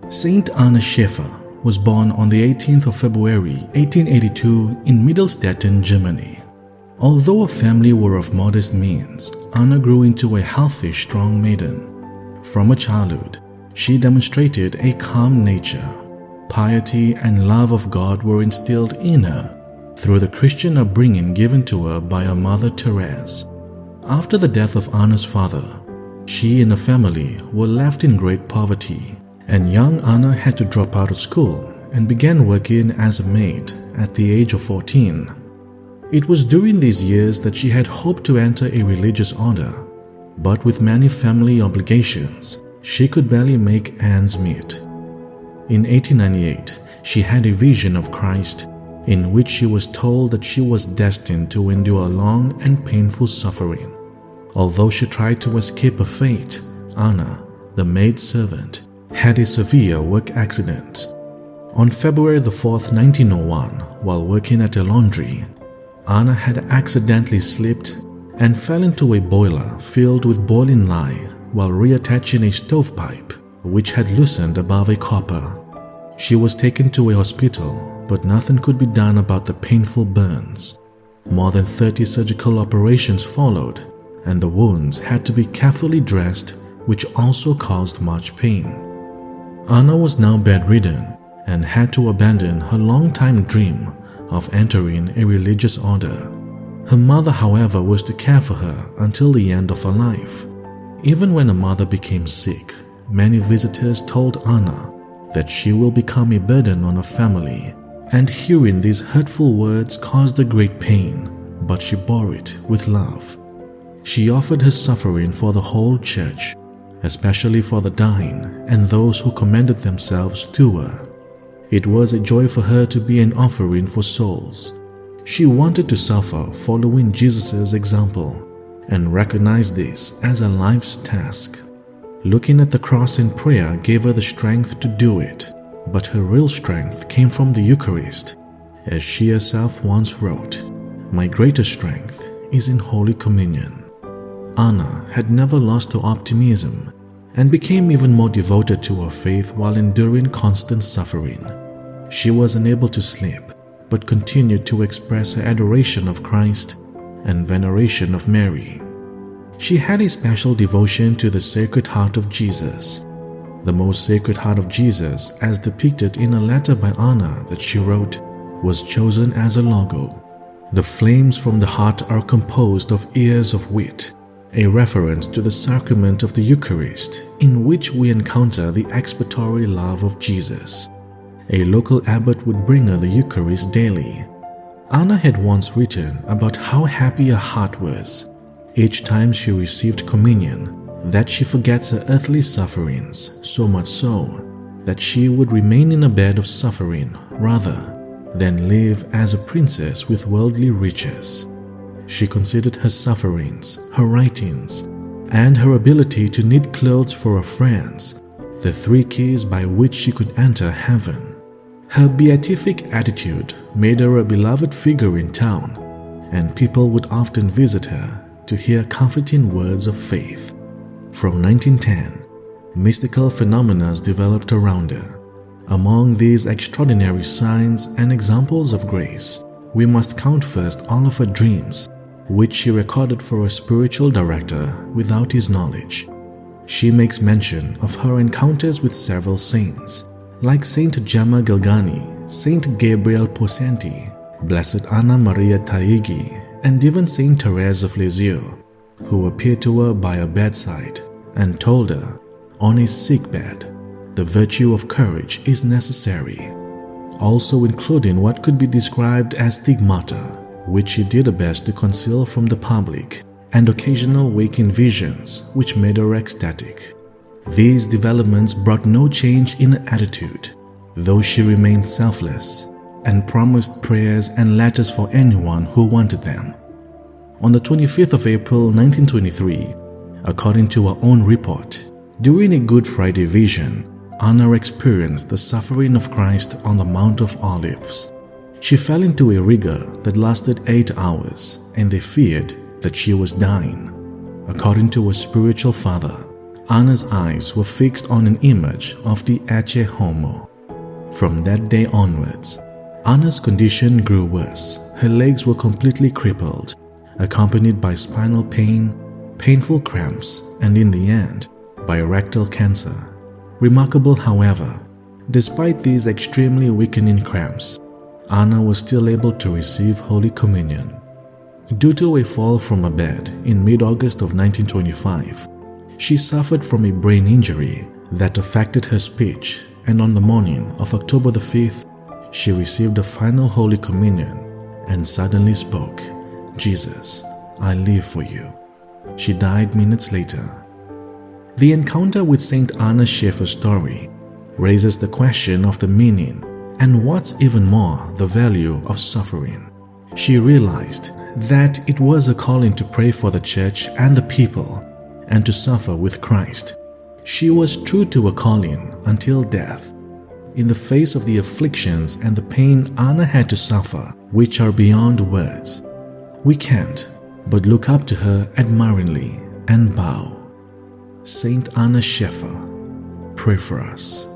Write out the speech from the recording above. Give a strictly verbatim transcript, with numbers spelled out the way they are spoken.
Saint Anna Schäfer was born on the eighteenth of February eighteen eighty-two in Mittelstetten, Germany. Although her family were of modest means, Anna grew into a healthy, strong maiden. From her childhood, she demonstrated a calm nature. Piety and love of God were instilled in her through the Christian upbringing given to her by her mother Therese. After the death of Anna's father, she and her family were left in great poverty, and young Anna had to drop out of school and began working as a maid at the age of fourteen. It was during these years that she had hoped to enter a religious order, but with many family obligations, she could barely make ends meet. In eighteen ninety-eight, she had a vision of Christ in which she was told that she was destined to endure long and painful suffering. Although she tried to escape her fate, Anna, the maid servant, had a severe work accident. On February the fourth, nineteen oh one, while working at a laundry, Anna had accidentally slipped and fell into a boiler filled with boiling lye while reattaching a stovepipe which had loosened above a copper. She was taken to a hospital, but nothing could be done about the painful burns. More than thirty surgical operations followed, and the wounds had to be carefully dressed, which also caused much pain. Anna was now bedridden and had to abandon her long-time dream of entering a religious order. Her mother, however, was to care for her until the end of her life. Even when her mother became sick, many visitors told Anna that she will become a burden on her family, and hearing these hurtful words caused her great pain, but she bore it with love. She offered her suffering for the whole church, especially for the dying and those who commended themselves to her. It was a joy for her to be an offering for souls. She wanted to suffer following Jesus' example and recognized this as her life's task. Looking at the cross in prayer gave her the strength to do it, but her real strength came from the Eucharist. As she herself once wrote, "My greatest strength is in Holy Communion." Anna had never lost her optimism and became even more devoted to her faith while enduring constant suffering. She was unable to sleep, but continued to express her adoration of Christ and veneration of Mary. She had a special devotion to the Sacred Heart of Jesus. The most Sacred Heart of Jesus, as depicted in a letter by Anna that she wrote, was chosen as a logo. The flames from the heart are composed of ears of wheat, a reference to the sacrament of the Eucharist, in which we encounter the expiatory love of Jesus. A local abbot would bring her the Eucharist daily. Anna had once written about how happy her heart was each time she received communion, that she forgets her earthly sufferings, so much so that she would remain in a bed of suffering rather than live as a princess with worldly riches. She considered her sufferings, her writings, and her ability to knit clothes for her friends the three keys by which she could enter heaven. Her beatific attitude made her a beloved figure in town, and people would often visit her to hear comforting words of faith. From nineteen ten, mystical phenomena developed around her. Among these extraordinary signs and examples of grace, we must count first all of her dreams, which she recorded for a spiritual director without his knowledge. She makes mention of her encounters with several saints, like Saint Gemma Galgani, Saint Gabriel Possenti, Blessed Anna Maria Taigi, and even Saint Therese of Lisieux, who appeared to her by her bedside and told her, on a sick bed, the virtue of courage is necessary, also including what could be described as stigmata, which she did her best to conceal from the public, and occasional waking visions which made her ecstatic. These developments brought no change in her attitude, though she remained selfless and promised prayers and letters for anyone who wanted them. On the twenty-fifth of April nineteen twenty-three, according to her own report, during a Good Friday vision, Anna experienced the suffering of Christ on the Mount of Olives. She fell into a rigor that lasted eight hours, and they feared that she was dying. According to her spiritual father, Anna's eyes were fixed on an image of the Ecce Homo. From that day onwards, Anna's condition grew worse. Her legs were completely crippled, accompanied by spinal pain, painful cramps, and in the end, by rectal cancer. Remarkable, however, despite these extremely weakening cramps, Anna was still able to receive Holy Communion. Due to a fall from a bed in mid-August of nineteen twenty-five, she suffered from a brain injury that affected her speech, and on the morning of October the fifth, she received the final Holy Communion and suddenly spoke, "Jesus, I live for you." She died minutes later. The encounter with Saint Anna Schäfer's story raises the question of the meaning and what's even more, the value of suffering. She realized that it was a calling to pray for the church and the people and to suffer with Christ. She was true to her calling until death. In the face of the afflictions and the pain Anna had to suffer, which are beyond words, we can't but look up to her admiringly and bow. Saint Anna Schäfer, pray for us.